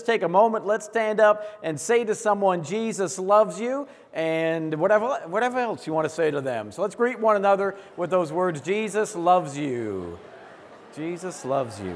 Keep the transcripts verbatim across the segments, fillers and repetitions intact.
take a moment, let's stand up and say to someone, Jesus loves you, and whatever, whatever else you want to say to them. So let's greet one another with those words, Jesus loves you. Jesus loves you.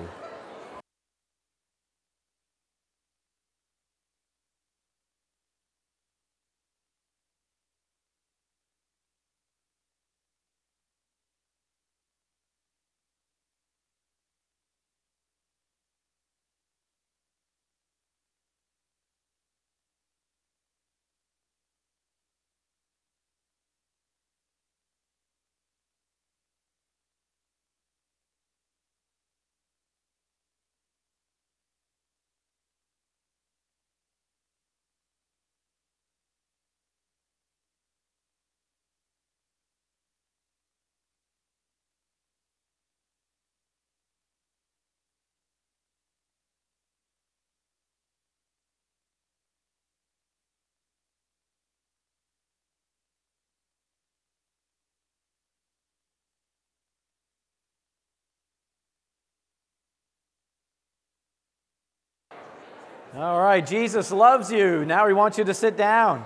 All right, Jesus loves you. Now he wants you to sit down.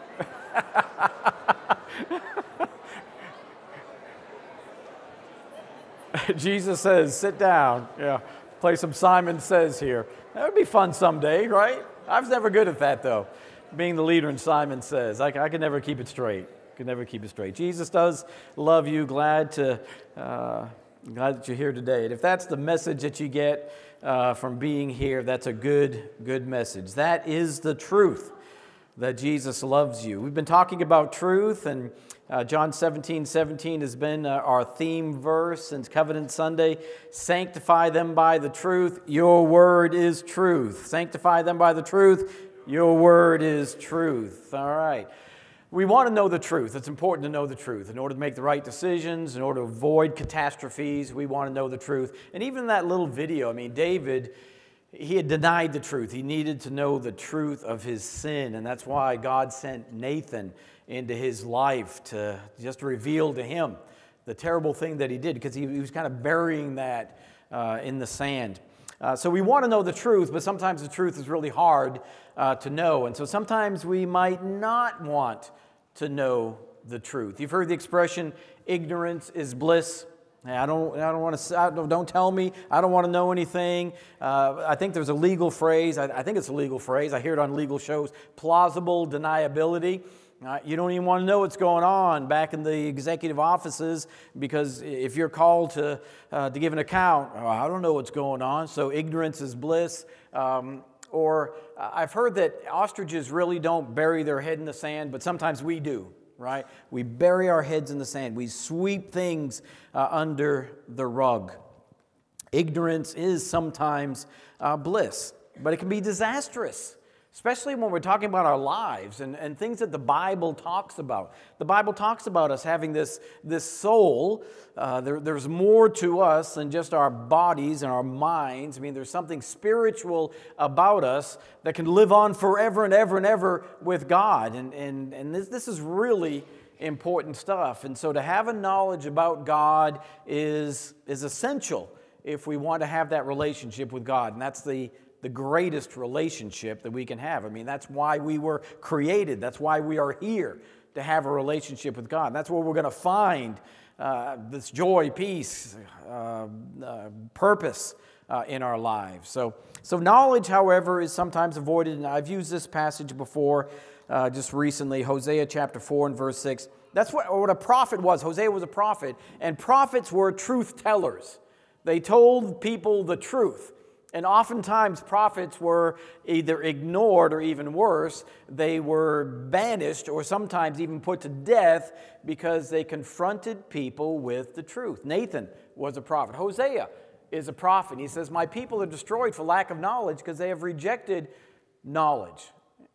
Jesus says, sit down. Yeah, play some Simon Says here. That would be fun someday, right? I was never good at that, though, being the leader in Simon Says. I, I could never keep it straight. Could never keep it straight. Jesus does love you. Glad to, uh, glad that you're here today. And if that's the message that you get uh, from being here, that's a good, good message. That is the truth, that Jesus loves you. We've been talking about truth, and uh, John seventeen seventeen has been uh, our theme verse since Covenant Sunday. Sanctify them by the truth. Your word is truth. Sanctify them by the truth. Your word is truth. All right. We want to know the truth. It's important to know the truth. In order to make the right decisions, in order to avoid catastrophes, we want to know the truth. And even in that little video, I mean, David, he had denied the truth. He needed to know the truth of his sin, and that's why God sent Nathan into his life to just reveal to him the terrible thing that he did, because he, he was kind of burying that uh, in the sand. Uh, so we want to know the truth, but sometimes the truth is really hard uh, to know, and so sometimes we might not want to know the truth. You've heard the expression, ignorance is bliss. I don't, I don't want to, I don't, don't tell me. I don't want to know anything. Uh, I think there's a legal phrase. I, I think it's a legal phrase. I hear it on legal shows. Plausible deniability. Uh, you don't even want to know what's going on back in the executive offices, because if you're called to uh, to give an account, oh, I don't know what's going on. So ignorance is bliss. Um, or uh, I've heard that ostriches really don't bury their head in the sand, but sometimes we do. Right? We bury our heads in the sand. We sweep things uh, under the rug. Ignorance is sometimes uh, bliss, but it can be disastrous, especially when we're talking about our lives and, and things that the Bible talks about. The Bible talks about us having this, this soul. Uh, there, there's more to us than just our bodies and our minds. I mean, there's something spiritual about us that can live on forever and ever and ever with God. And, and, and this, this is really important stuff. And so to have a knowledge about God is, is essential if we want to have that relationship with God. And that's the the greatest relationship that we can have. I mean, that's why we were created. That's why we are here, to have a relationship with God. And that's where we're going to find uh, this joy, peace, uh, uh, purpose uh, in our lives. So, so knowledge, however, is sometimes avoided. And I've used this passage before, uh, just recently, Hosea chapter four and verse six. That's what, what a prophet was. Hosea was a prophet, and prophets were truth tellers. They told people the truth. And oftentimes prophets were either ignored, or even worse, they were banished or sometimes even put to death because they confronted people with the truth. Nathan was a prophet. Hosea is a prophet. He says, my people are destroyed for lack of knowledge because they have rejected knowledge.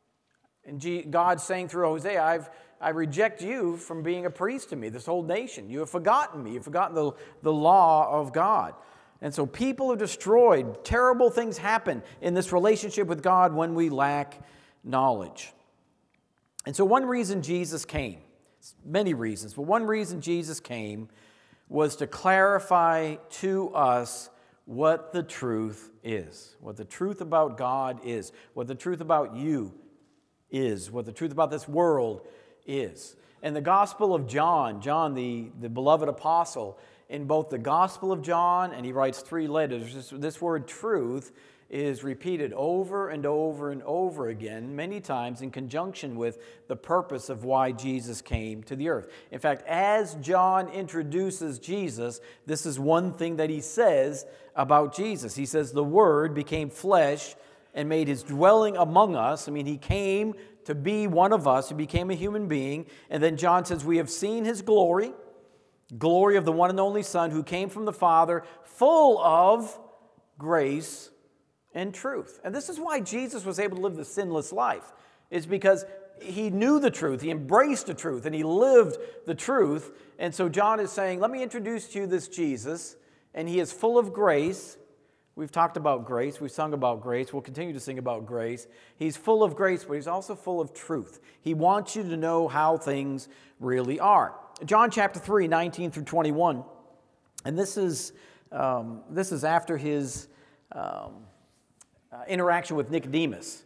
And God's saying through Hosea, I've, I reject you from being a priest to me, this whole nation. You have forgotten me. You've forgotten the, the law of God. And so people are destroyed. Terrible things happen in this relationship with God when we lack knowledge. And so one reason Jesus came, many reasons, but one reason Jesus came was to clarify to us what the truth is, what the truth about God is, what the truth about you is, what the truth about this world is. And the Gospel of John, John, the, the beloved apostle, in both the Gospel of John, and he writes three letters, this, this word truth is repeated over and over and over again, many times in conjunction with the purpose of why Jesus came to the earth. In fact, as John introduces Jesus, this is one thing that he says about Jesus. He says, the Word became flesh and made his dwelling among us. I mean, he came to be one of us. He became a human being. And then John says, we have seen his glory, glory of the one and only Son who came from the Father, full of grace and truth. And this is why Jesus was able to live the sinless life. It's because he knew the truth, he embraced the truth, and he lived the truth. And so John is saying, let me introduce to you this Jesus, and he is full of grace. We've talked about grace, we've sung about grace, we'll continue to sing about grace. He's full of grace, but he's also full of truth. He wants you to know how things really are. John chapter three, nineteen through twenty-one, and this is, um, this is after his um, Uh, interaction with Nicodemus,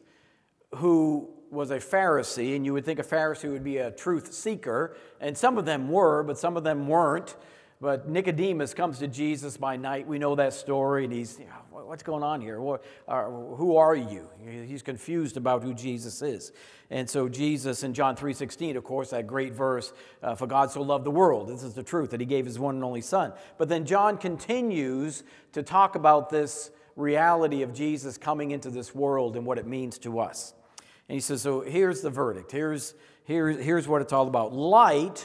who was a Pharisee, and you would think a Pharisee would be a truth seeker, and some of them were, but some of them weren't. But Nicodemus comes to Jesus by night. We know that story, and he's, you know, what's going on here? What, uh, who are you? He's confused about who Jesus is. And so Jesus in John three sixteen, of course, that great verse, uh, for God so loved the world. This is the truth, that he gave his one and only Son. But then John continues to talk about this reality of Jesus coming into this world and what it means to us. And he says, so here's the verdict. Here's, here's, here's what it's all about. Light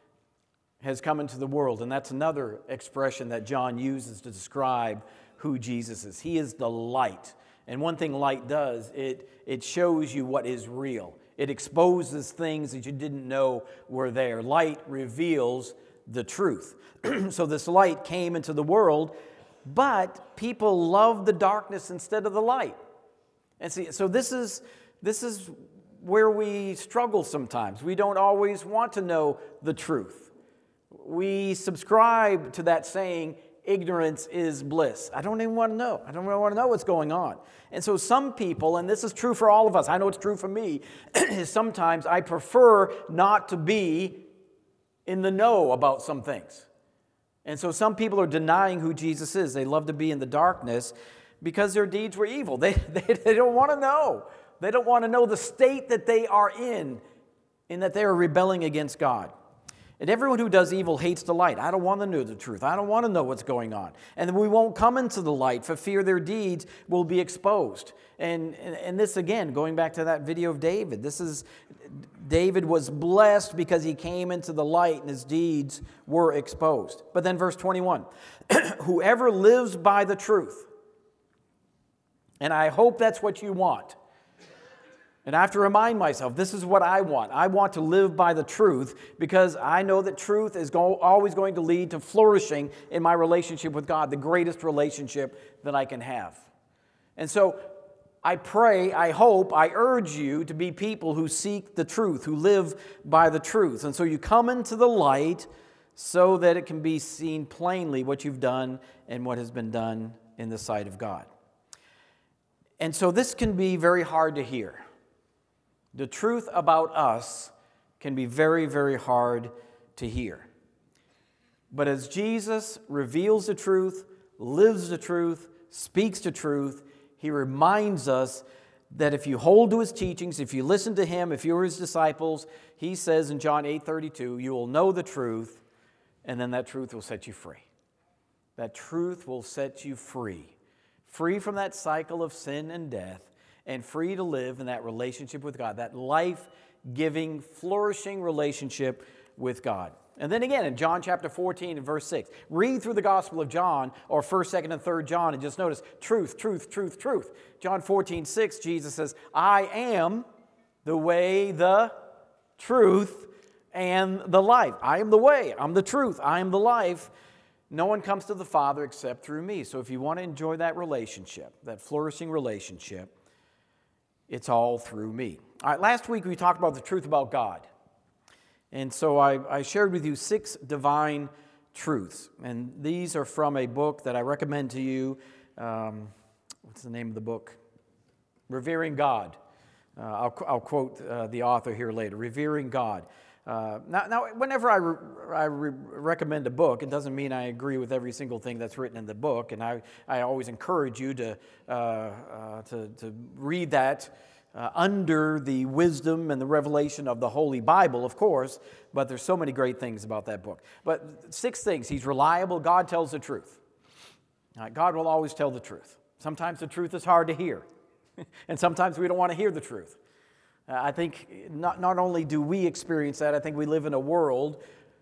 has come into the world, and that's another expression that John uses to describe who Jesus is. He is the light. And one thing light does, it, it shows you what is real. It exposes things that you didn't know were there. Light reveals the truth. So this light came into the world, but people love the darkness instead of the light. And see, so this is this is where we struggle sometimes. We don't always want to know the truth. We subscribe to that saying, ignorance is bliss. I don't even want to know. I don't really want to know what's going on. And so some people, and this is true for all of us, I know it's true for me, is sometimes I prefer not to be in the know about some things. And so some people are denying who Jesus is. They love to be in the darkness because their deeds were evil. They, they, they don't want to know. They don't want to know the state that they are in, in that they are rebelling against God. And everyone who does evil hates the light. I don't want to know the truth. I don't want to know what's going on. And we won't come into the light for fear their deeds will be exposed. And, and, and this, again, going back to that video of David, this is, David was blessed because he came into the light and his deeds were exposed. But then verse twenty-one, whoever lives by the truth, and I hope that's what you want. And I have to remind myself, this is what I want. I want to live by the truth because I know that truth is go- always going to lead to flourishing in my relationship with God, the greatest relationship that I can have. And so I pray, I hope, I urge you to be people who seek the truth, who live by the truth. And so you come into the light so that it can be seen plainly what you've done and what has been done in the sight of God. And so this can be very hard to hear. The truth about us can be very, very hard to hear. But as Jesus reveals the truth, lives the truth, speaks the truth, he reminds us that if you hold to his teachings, if you listen to him, if you're his disciples, he says in John eight thirty-two, you will know the truth, and then that truth will set you free. That truth will set you free. Free from that cycle of sin and death, and free to live in that relationship with God, that life-giving, flourishing relationship with God. And then again, in John chapter fourteen and verse six, read through the Gospel of John, or first, second, and third John, and just notice truth, truth, truth, truth. John fourteen six, Jesus says, I am the way, the truth, and the life. I am the way, I'm the truth, I am the life. No one comes to the Father except through me. So if you want to enjoy that relationship, that flourishing relationship, it's all through me. All right, last week we talked about the truth about God. And so I, I shared with you six divine truths. And these are from a book that I recommend to you. Um, what's the name of the book? Revering God. Uh, I'll, I'll quote uh, the author here later. Revering God. Uh, now, now, whenever I, re- I re- recommend a book, it doesn't mean I agree with every single thing that's written in the book, and I, I always encourage you to, uh, uh, to, to read that uh, under the wisdom and the revelation of the Holy Bible, of course, but there's so many great things about that book. But six things. He's reliable. God tells the truth. All right, God will always tell the truth. Sometimes the truth is hard to hear, and sometimes we don't want to hear the truth. I think not, not only do we experience that, I think we live in a world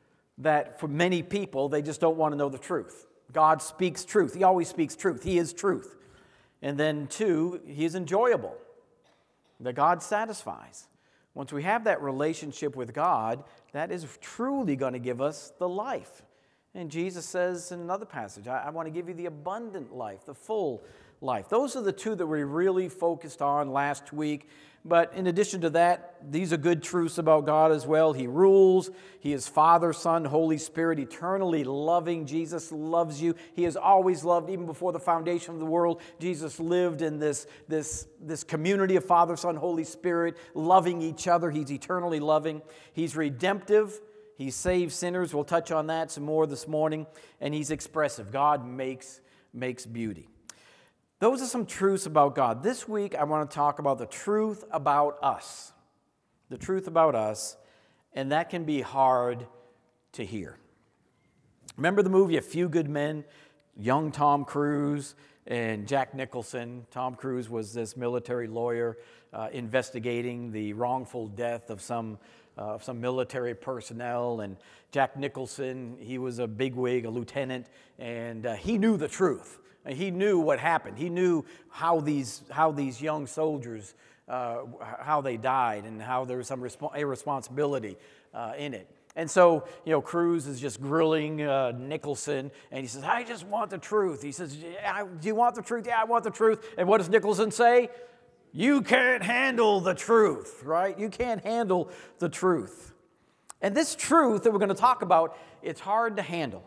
that for many people, they just don't want to know the truth. God speaks truth. He always speaks truth. He is truth. And then two, He is enjoyable, that God satisfies. Once we have that relationship with God, that is truly going to give us the life. And Jesus says in another passage, I, I want to give you the abundant life, the full life. Those are the two that we really focused on last week. But in addition to that, these are good truths about God as well. He rules. He is Father, Son, Holy Spirit, eternally loving. Jesus loves you. He has always loved, even before the foundation of the world. Jesus lived in this, this, this community of Father, Son, Holy Spirit, loving each other. He's eternally loving. He's redemptive. He saves sinners. We'll touch on that some more this morning. And He's expressive. God makes, makes beauty. Those are some truths about God. This week, I want to talk about the truth about us. The truth about us, and that can be hard to hear. Remember the movie A Few Good Men? Young Tom Cruise and Jack Nicholson. Tom Cruise was this military lawyer uh, investigating the wrongful death of some uh, of some military personnel, and Jack Nicholson, he was a bigwig, a lieutenant, and uh, he knew the truth. He knew what happened. He knew how these how these young soldiers, uh, how they died, and how there was some resp- irresponsibility uh, in it. And so, you know, Cruise is just grilling uh, Nicholson, and he says, "I just want the truth." He says, yeah, "Do you want the truth?" "Yeah, I want the truth." And what does Nicholson say? "You can't handle the truth," right? You can't handle the truth. And this truth that we're going to talk about, it's hard to handle.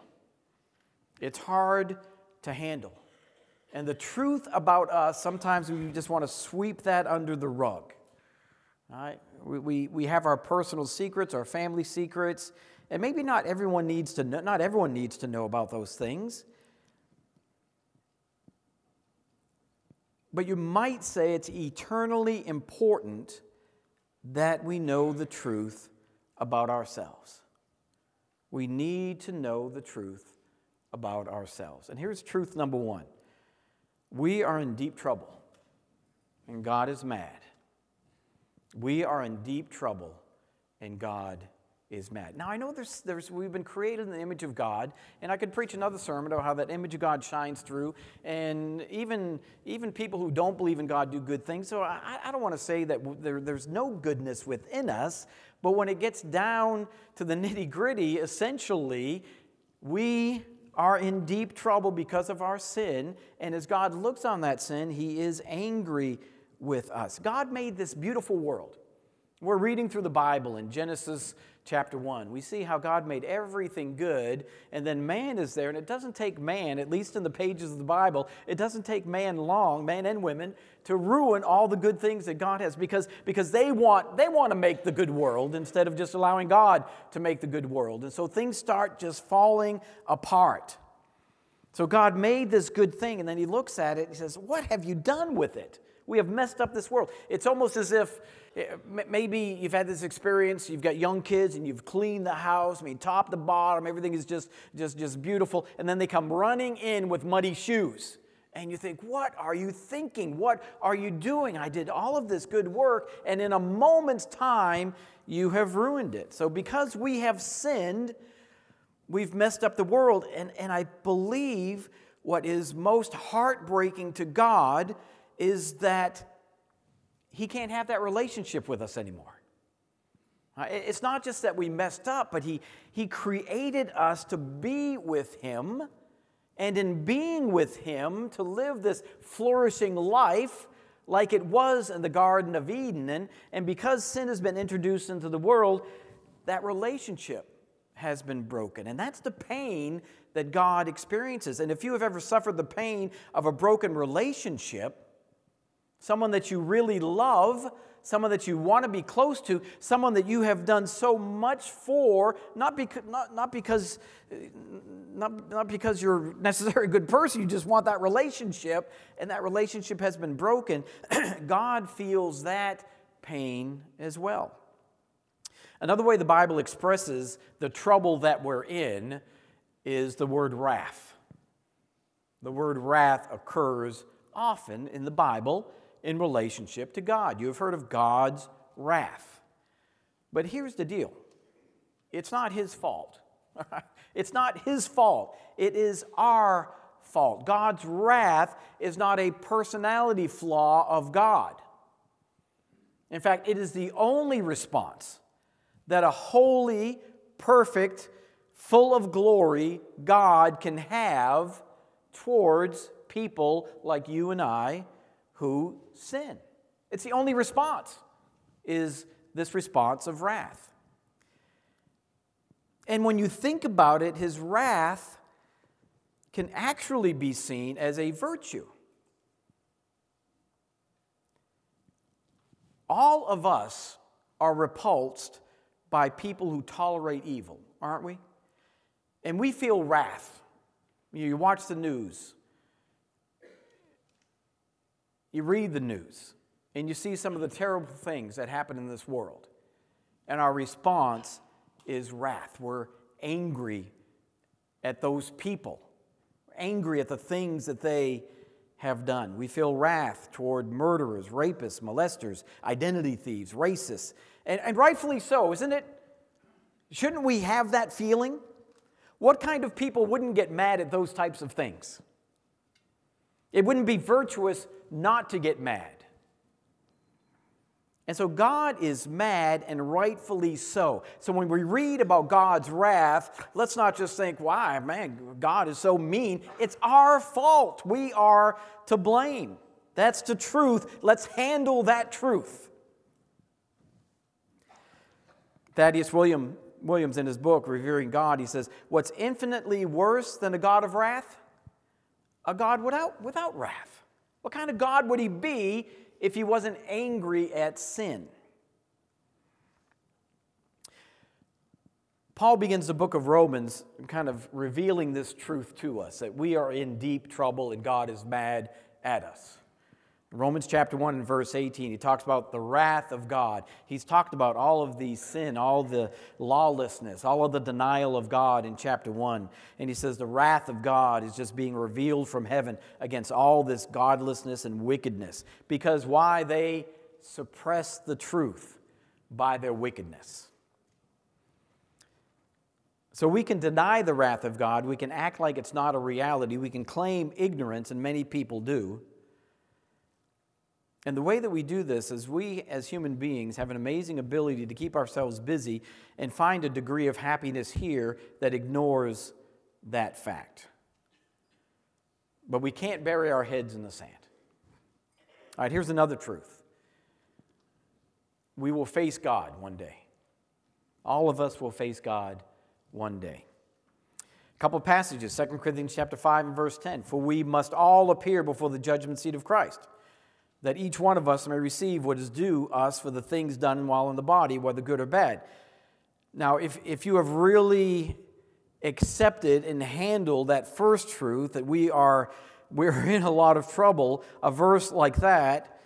It's hard to handle. And the truth about us, sometimes we just want to sweep that under the rug. All right? We, we, we have our personal secrets, our family secrets, and maybe not everyone needs to know, not everyone needs to know about those things. But you might say it's eternally important that we know the truth about ourselves. We need to know the truth about ourselves. And here's truth number one. We are in deep trouble, and God is mad. We are in deep trouble, and God is mad. Now, I know there's, there's, we've been created in the image of God, and I could preach another sermon about how that image of God shines through, and even, even people who don't believe in God do good things. So I, I don't want to say that there, there's no goodness within us, but when it gets down to the nitty-gritty, essentially, we are in deep trouble because of our sin, and as God looks on that sin, He is angry with us. God made this beautiful world. We're reading through the Bible in Genesis chapter one. We see how God made everything good, and then man is there, and it doesn't take man, at least in the pages of the Bible, it doesn't take man long, man and women, to ruin all the good things that God has, because, because they want they want to make the good world instead of just allowing God to make the good world. And so things start just falling apart. So God made this good thing, and then He looks at it and He says, "What have you done with it? We have messed up this world." It's almost as if maybe you've had this experience, you've got young kids and you've cleaned the house, I mean, top to bottom, everything is just, just, just beautiful, and then they come running in with muddy shoes. And you think, what are you thinking? What are you doing? I did all of this good work, and in a moment's time, you have ruined it. So because we have sinned, we've messed up the world, and, and I believe what is most heartbreaking to God is that He can't have that relationship with us anymore. It's not just that we messed up, but he, he created us to be with Him, and in being with Him, to live this flourishing life like it was in the Garden of Eden. And, and because sin has been introduced into the world, that relationship has been broken. And that's the pain that God experiences. And if you have ever suffered the pain of a broken relationship, someone that you really love, someone that you want to be close to, someone that you have done so much for, not because, not, not because, not, not because you're necessarily a good person, you just want that relationship, and that relationship has been broken, God feels that pain as well. Another way the Bible expresses the trouble that we're in is the word wrath. The word wrath occurs often in the Bible in relationship to God. You have heard of God's wrath. But here's the deal. It's not His fault. It's not His fault. It is our fault. God's wrath is not a personality flaw of God. In fact, it is the only response that a holy, perfect, full of glory God can have towards people like you and I who sin. It's the only response, is this response of wrath. And when you think about it, His wrath can actually be seen as a virtue. All of us are repulsed by people who tolerate evil, aren't we? And we feel wrath. You watch the news. You read the news. And you see some of the terrible things that happen in this world. And our response is wrath. We're angry at those people. We're angry at the things that they have done. We feel wrath toward murderers, rapists, molesters, identity thieves, racists. And, and rightfully so, isn't it? Shouldn't we have that feeling? What kind of people wouldn't get mad at those types of things? It wouldn't be virtuous not to get mad. And so God is mad, and rightfully so. So when we read about God's wrath, let's not just think, why, man, God is so mean. It's our fault. We are to blame. That's the truth. Let's handle that truth. Thaddeus William, Williams, in his book, Revering God, he says, what's infinitely worse than a God of wrath? A God without, without wrath. What kind of God would He be if He wasn't angry at sin? Paul begins the book of Romans kind of revealing this truth to us, that we are in deep trouble and God is mad at us. In Romans chapter one and verse eighteen, he talks about the wrath of God. He's talked about all of the sin, all the lawlessness, all of the denial of God in chapter one. And he says the wrath of God is just being revealed from heaven against all this godlessness and wickedness. Because why? They suppress the truth by their wickedness. So we can deny the wrath of God. We can act like it's not a reality. We can claim ignorance, and many people do. And the way that we do this is we, as human beings, have an amazing ability to keep ourselves busy and find a degree of happiness here that ignores that fact. But we can't bury our heads in the sand. All right, here's another truth. We will face God one day. All of us will face God one day. A couple of passages, Second Corinthians chapter five and verse ten. For we must all appear before the judgment seat of Christ, that each one of us may receive what is due us for the things done while in the body, whether good or bad. Now, if, if you have really accepted and handled that first truth, that we are we're in a lot of trouble, a verse like that,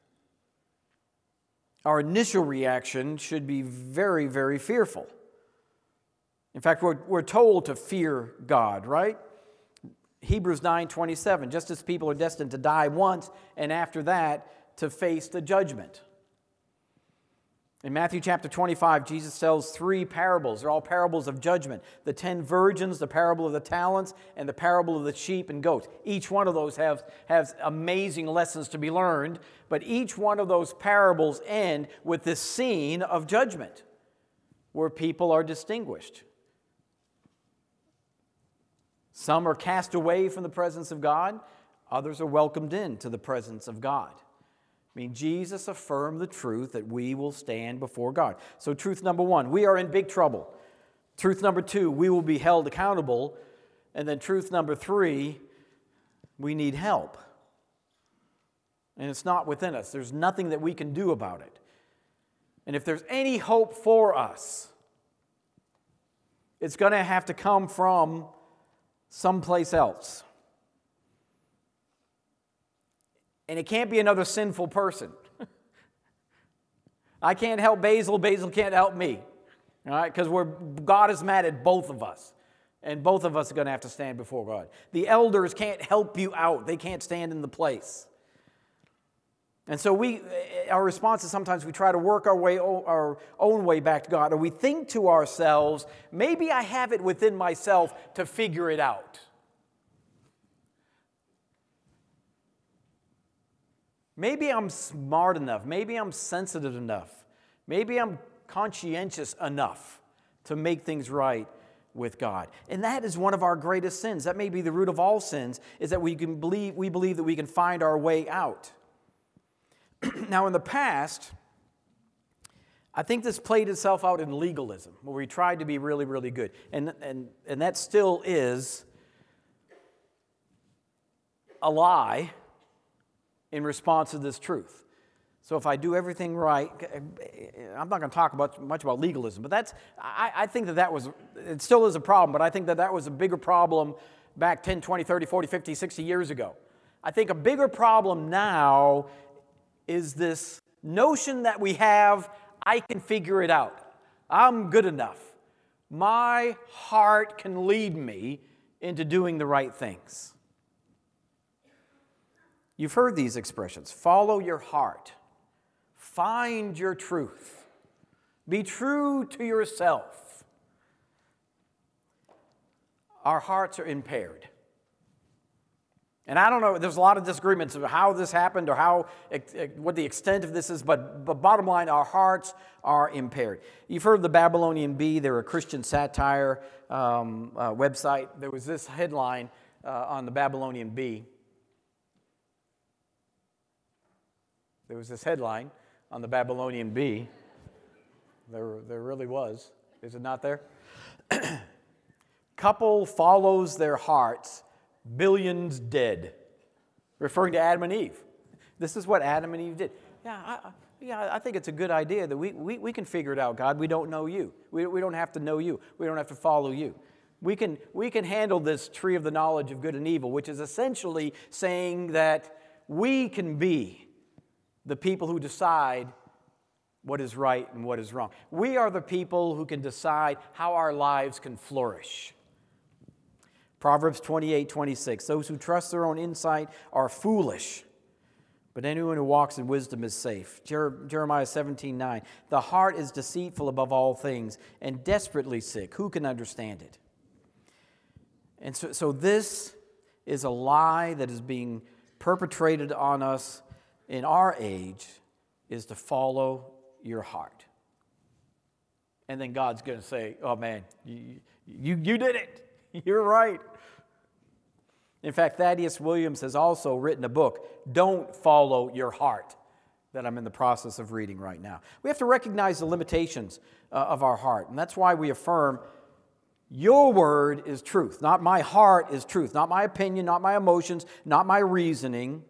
our initial reaction should be very, very fearful. In fact, we're, we're told to fear God, right? Hebrews nine twenty-seven, just as people are destined to die once, and after that, to face the judgment. In Matthew chapter twenty-five, Jesus tells three parables. They're all parables of judgment. The ten virgins, the parable of the talents, and the parable of the sheep and goats. Each one of those have, has amazing lessons to be learned, but each one of those parables end with this scene of judgment, where people are distinguished. Some are cast away from the presence of God. Others are welcomed into the presence of God. I mean, Jesus affirmed the truth that we will stand before God. So truth number one, we are in big trouble. Truth number two, we will be held accountable. And then truth number three, we need help. And it's not within us. There's nothing that we can do about it. And if there's any hope for us, it's going to have to come from someplace else. And it can't be another sinful person. I can't help Basil. Basil can't help me. All right? Because we're God is mad at both of us. And both of us are going to have to stand before God. The elders can't help you out. They can't stand in the place. And so we, our response is sometimes we try to work our way, our own way back to God. Or we think to ourselves, maybe I have it within myself to figure it out. Maybe I'm smart enough. Maybe I'm sensitive enough. Maybe I'm conscientious enough to make things right with God. And that is one of our greatest sins. That may be the root of all sins, is that we can believe we believe that we can find our way out. Now, in the past, I think this played itself out in legalism, where we tried to be really, really good. And, and, and that still is a lie in response to this truth. So if I do everything right, I'm not going to talk about, much about legalism, but that's, I, I think that that was, it still is a problem, but I think that that was a bigger problem back ten, twenty, thirty, forty, fifty, sixty years ago. I think a bigger problem now is this notion that we have, I can figure it out. I'm good enough. My heart can lead me into doing the right things. You've heard these expressions. Follow your heart. Find your truth. Be true to yourself. Our hearts are impaired. And I don't know, there's a lot of disagreements of how this happened or how, what the extent of this is, but, but bottom line, our hearts are impaired. You've heard of the Babylonian Bee. They're a Christian satire um, uh, website. There was this headline uh, on the Babylonian Bee. There was this headline on the Babylonian Bee. There, there really was. Is it not there? Couple follows their hearts, billions dead. Referring to Adam and Eve. This is what Adam and Eve did. Yeah, I, yeah, I think it's a good idea that we, we, we can figure it out, God. We don't know you. We, we don't have to know you. We don't have to follow you. We can, we can handle this tree of the knowledge of good and evil, which is essentially saying that we can be the people who decide what is right and what is wrong. We are the people who can decide how our lives can flourish. Proverbs twenty-eight twenty-six, those who trust their own insight are foolish, but anyone who walks in wisdom is safe. Jer- Jeremiah seventeen nine, the heart is deceitful above all things and desperately sick. Who can understand it? And so, so this is a lie that is being perpetrated on us in our age, is to follow your heart. And then God's going to say, oh man, you, you, you did it. You're right. In fact, Thaddeus Williams has also written a book, Don't Follow Your Heart, that I'm in the process of reading right now. We have to recognize the limitations uh, of our heart, and that's why we affirm your word is truth, not my heart is truth, not my opinion, not my emotions, not my reasoning.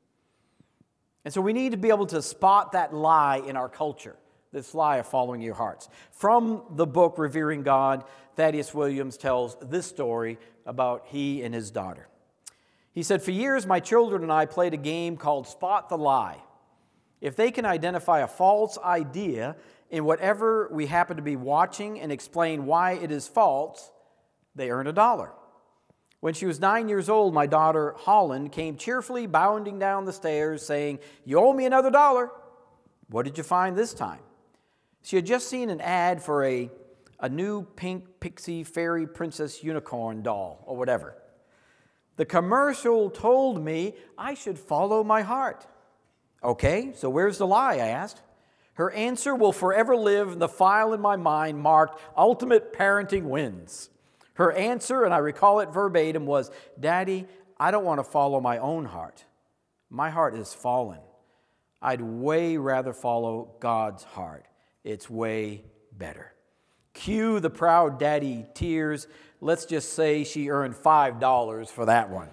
And so we need to be able to spot that lie in our culture, this lie of following your hearts. From the book Revering God, Thaddeus Williams tells this story about he and his daughter. He said, for years my children and I played a game called Spot the Lie. If they can identify a false idea in whatever we happen to be watching and explain why it is false, they earn a dollar. When she was nine years old, my daughter, Holland, came cheerfully bounding down the stairs saying, you owe me another dollar. What did you find this time? She had just seen an ad for a, a new pink pixie fairy princess unicorn doll or whatever. The commercial told me I should follow my heart. Okay, so where's the lie, I asked. Her answer will forever live in the file in my mind marked Ultimate Parenting Wins. Her answer, and I recall it verbatim, was, Daddy, I don't want to follow my own heart. My heart is fallen. I'd way rather follow God's heart. It's way better. Cue the proud daddy tears. Let's just say she earned five dollars for that one.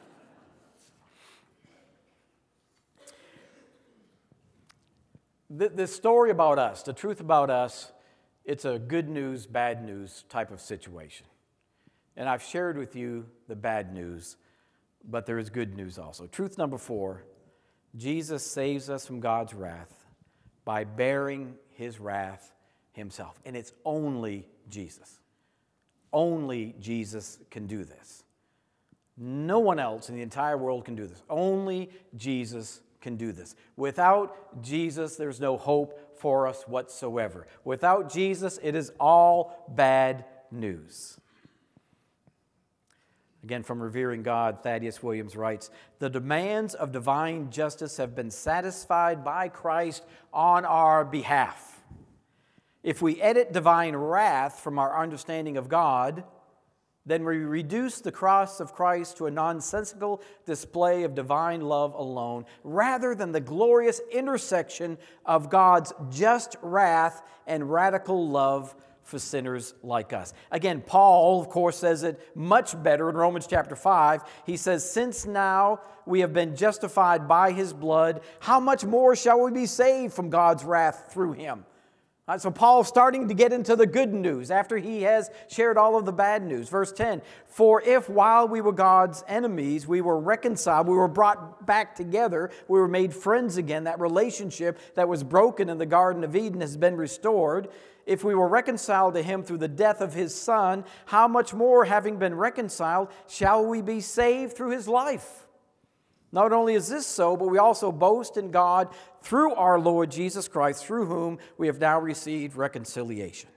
This story about us, the truth about us, it's a good news, bad news type of situation. And I've shared with you the bad news, but there is good news also. Truth number four, Jesus saves us from God's wrath by bearing his wrath himself. And it's only Jesus. Only Jesus can do this. No one else in the entire world can do this. Only Jesus can do this. Without Jesus, there's no hope for us whatsoever. Without Jesus, it is all bad news. Again, from Revering God, Thaddeus Williams writes, "The demands of divine justice have been satisfied by Christ on our behalf. If we edit divine wrath from our understanding of God, then we reduce the cross of Christ to a nonsensical display of divine love alone, rather than the glorious intersection of God's just wrath and radical love for sinners like us." Again, Paul, of course, says it much better in Romans chapter five. He says, "Since now we have been justified by his blood, how much more shall we be saved from God's wrath through him?" All right, so Paul's starting to get into the good news after he has shared all of the bad news. Verse ten, "For if while we were God's enemies, we were reconciled, we were brought back together, we were made friends again," that relationship that was broken in the Garden of Eden has been restored. "If we were reconciled to him through the death of his Son, how much more, having been reconciled, shall we be saved through his life? Not only is this so, but we also boast in God through our Lord Jesus Christ, through whom we have now received reconciliation."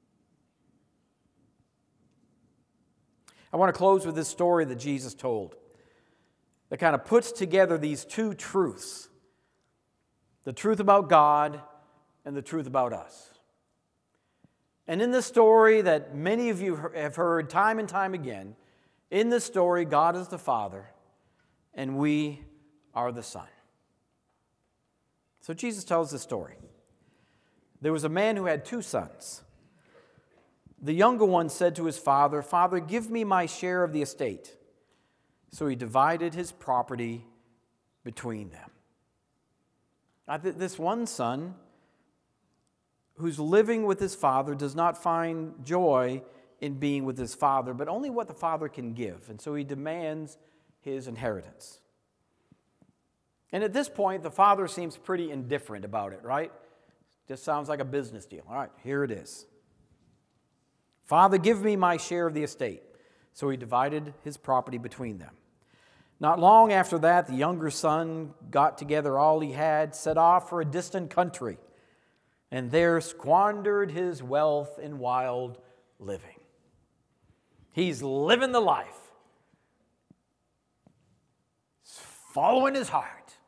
I want to close with this story that Jesus told that kind of puts together these two truths: the truth about God and the truth about us. And in this story that many of you have heard time and time again, in this story, God is the Father and we are the Son. So Jesus tells this story. There was a man who had two sons. The younger one said to his father, "Father, give me my share of the estate." So he divided his property between them. Now, this one son who's living with his father does not find joy in being with his father, but only what the father can give. And so he demands his inheritance. And at this point, the father seems pretty indifferent about it, right? Just sounds like a business deal. All right, here it is. "Father, give me my share of the estate." So he divided his property between them. Not long after that, the younger son got together all he had, set off for a distant country, and there squandered his wealth in wild living. He's living the life. He's following his heart.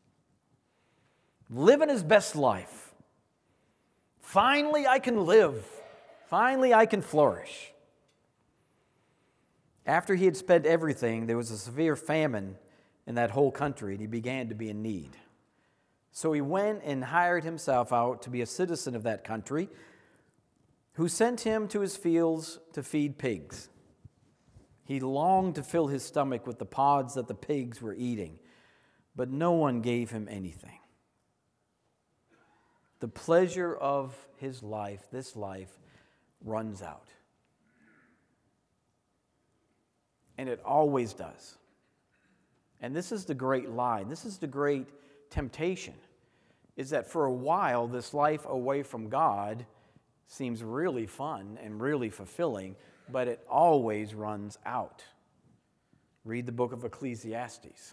Living his best life. Finally, I can live. Finally, I can flourish. After he had spent everything, there was a severe famine in that whole country, and he began to be in need. So he went and hired himself out to be a citizen of that country, who sent him to his fields to feed pigs. He longed to fill his stomach with the pods that the pigs were eating, but no one gave him anything. The pleasure of his life, this life, runs out. And it always does. And this is the great lie. This is the great temptation, is that for a while, this life away from God seems really fun and really fulfilling, but it always runs out. Read the book of Ecclesiastes.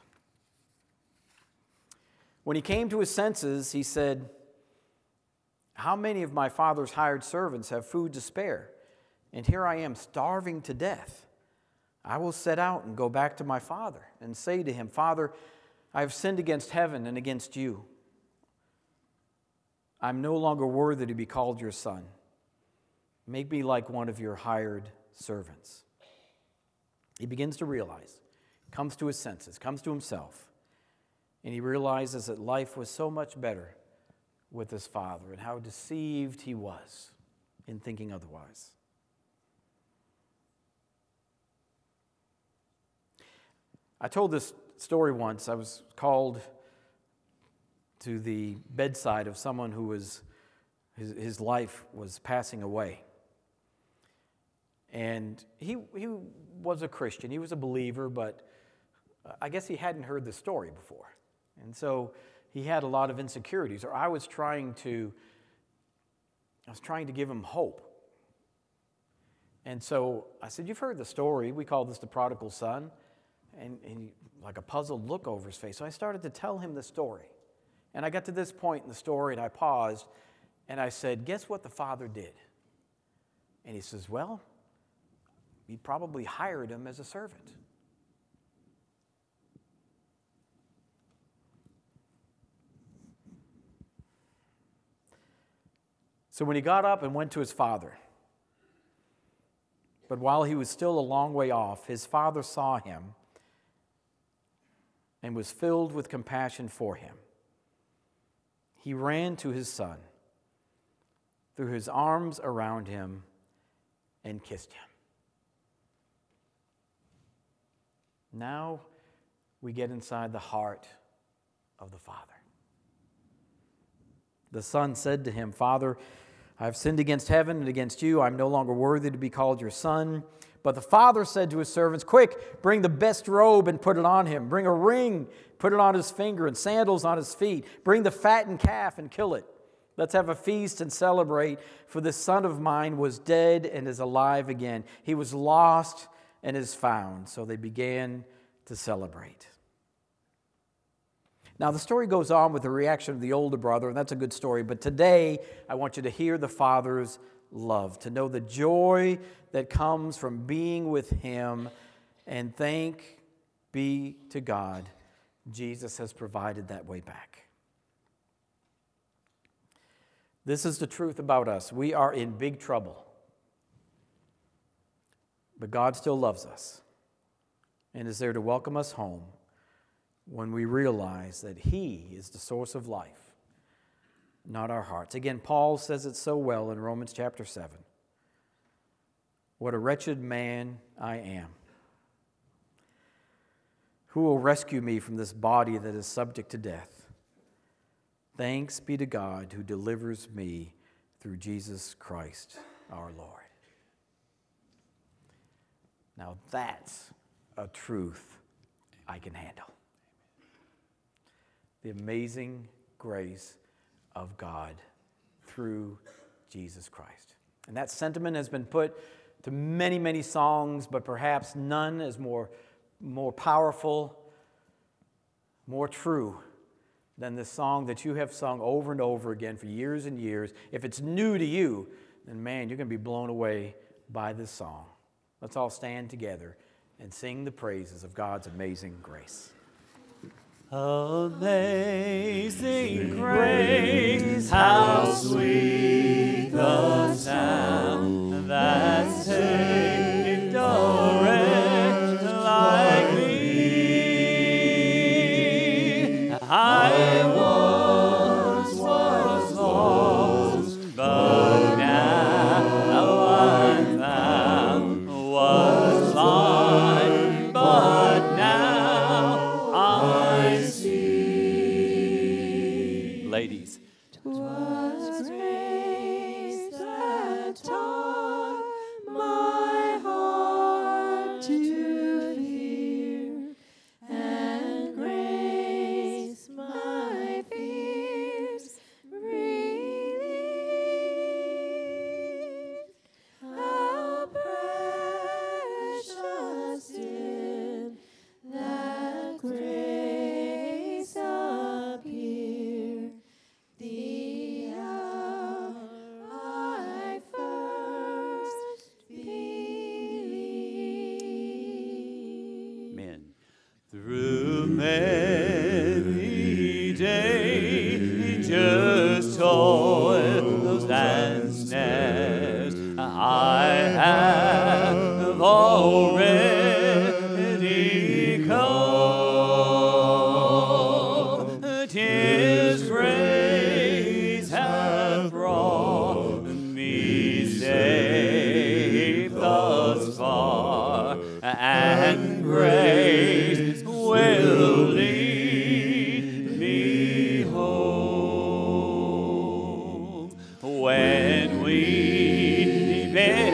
When he came to his senses, he said, "How many of my father's hired servants have food to spare? And here I am starving to death. I will set out and go back to my father and say to him, 'Father, I have sinned against heaven and against you. I'm no longer worthy to be called your son. Make me like one of your hired servants.'" He begins to realize, comes to his senses, comes to himself, and he realizes that life was so much better with his father and how deceived he was. in thinking otherwise. I told this story once. I was called to the bedside of someone who was, his, his life was passing away. And he, he was a Christian. He was a believer, but I guess he hadn't heard the story before. And so he had a lot of insecurities, or I was trying to, I was trying to give him hope. And so I said, you've heard the story. We call this the prodigal son. And, and he, like a puzzled look over his face. So I started to tell him the story. And I got to this point in the story, and I paused, and I said, guess what the father did? And he says, well, he probably hired him as a servant. So when he got up and went to his father, but while he was still a long way off, his father saw him and was filled with compassion for him. He ran to his son, threw his arms around him, and kissed him. Now we get inside the heart of the Father. The son said to him, Father, I have sinned against heaven and against you. I'm no longer worthy to be called your son. But the father said to his servants, quick, bring the best robe and put it on him. Bring a ring, put it on his finger, and sandals on his feet. Bring the fattened calf and kill it. Let's have a feast and celebrate, for this son of mine was dead and is alive again. He was lost and is found. So they began to celebrate. Now, the story goes on with the reaction of the older brother, and that's a good story. But today, I want you to hear the father's love, to know the joy that comes from being with him, and thank be to God, Jesus has provided that way back. This is the truth about us. We are in big trouble, but God still loves us and is there to welcome us home when we realize that he is the source of life, not our hearts. Again, Paul says it so well in Romans chapter seven. What a wretched man I am. Who will rescue me from this body that is subject to death? Thanks be to God who delivers me through Jesus Christ our Lord. Now that's a truth I can handle. The amazing grace of God through Jesus Christ. And that sentiment has been put to many, many songs, but perhaps none is more, more powerful, more true than this song that you have sung over and over again for years and years. If it's new to you, then man, you're going to be blown away by this song. Let's all stand together and sing the praises of God's amazing grace. Amazing grace, how sweet the sound that saved a wretch like me. I once was lost, but now I'm found. Was blind, but now I see. Ladies. 'Twas grace that taught my heart to fear, and grace my fears relieved. How precious did that grace appear, the hour I first believed. Men. Through many dangerous toils and snares, I have already come. 'Tis grace hath brought me safe when we bear